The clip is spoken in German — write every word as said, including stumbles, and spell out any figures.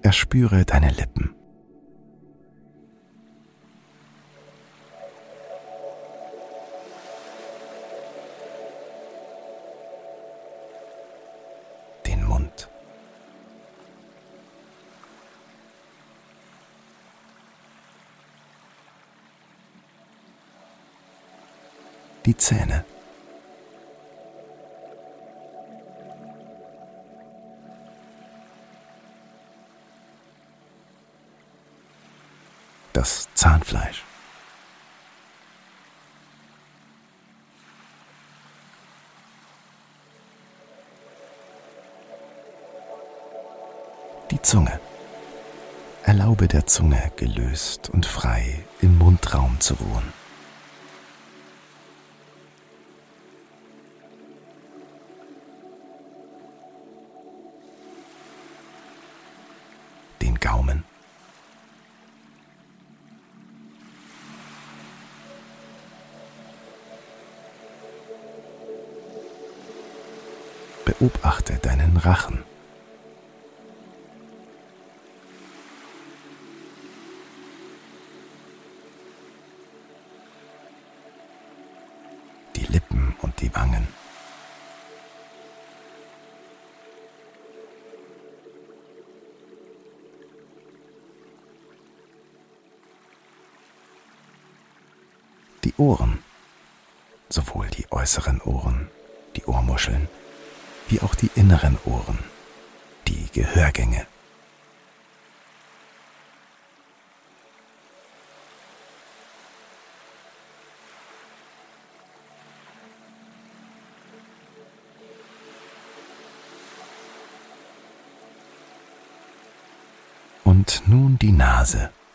Erspüre deine Lippen. Den Mund. Die Zähne. Das Zahnfleisch. Die Zunge. Erlaube der Zunge, gelöst und frei im Mundraum zu ruhen. Den Gaumen. Beobachte deinen Rachen. Die Lippen und die Wangen. Die Ohren, sowohl die äußeren Ohren, die Ohrmuscheln, wie auch die inneren Ohren, die Gehörgänge. Und nun die Nase.